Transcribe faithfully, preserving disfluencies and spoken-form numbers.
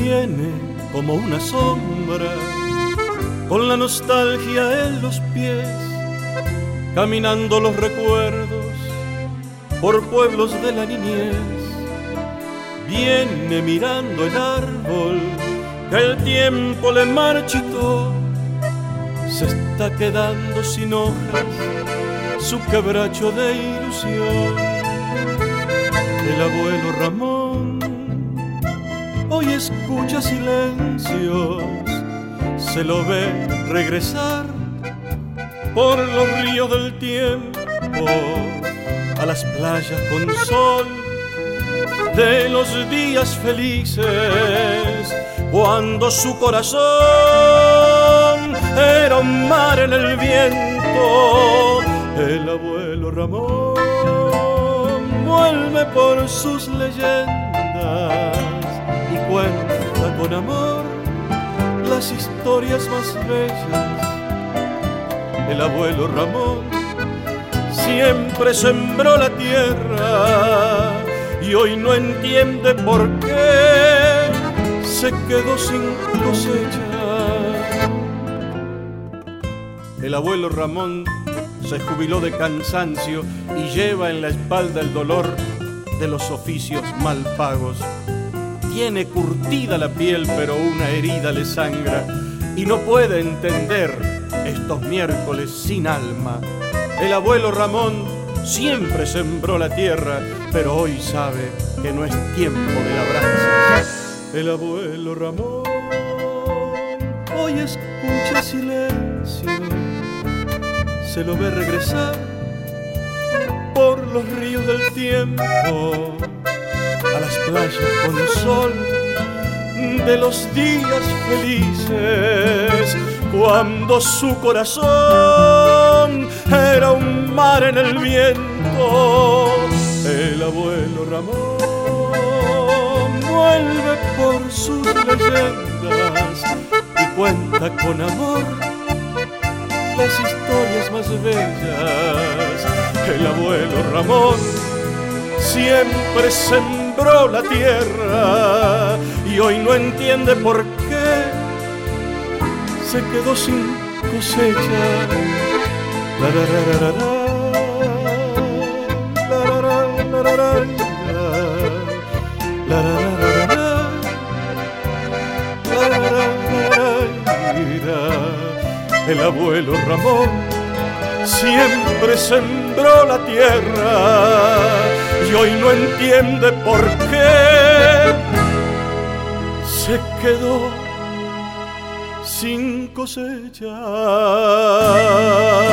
viene como una sombra, con la nostalgia en los pies, caminando los recuerdos por pueblos de la niñez. Viene mirando el árbol que el tiempo le marchitó, se está quedando sin hojas su quebracho de ilusión. El abuelo Ramón hoy escucha silencios, se lo ve regresar por los ríos del tiempo, a las playas con sol de los días felices, cuando su corazón era un mar en el viento. El abuelo Ramón vuelve por sus leyendas y cuenta con amor las historias más bellas. El abuelo Ramón siempre sembró la tierra y hoy no entiende por qué se quedó sin cosecha. El abuelo Ramón se jubiló de cansancio y lleva en la espalda el dolor de los oficios mal pagos. Tiene curtida la piel, pero una herida le sangra y no puede entender estos miércoles sin alma. El abuelo Ramón siempre sembró la tierra, pero hoy sabe que no es tiempo de labranza. El abuelo Ramón hoy escucha silencio, se lo ve regresar por los ríos del tiempo, a las playas con sol de los días felices, cuando su corazón era un mar en el viento. El abuelo Ramón vuelve por sus leyendas y cuenta con amor las historias más bellas. El abuelo Ramón siempre sembró la tierra y hoy no entiende por qué se quedó sin cosecha. La, la, la, la, la, la, la, la, la, la, la, la, la. El abuelo Ramón siempre sembró la tierra y hoy no entiende por qué se quedó sin cosecha.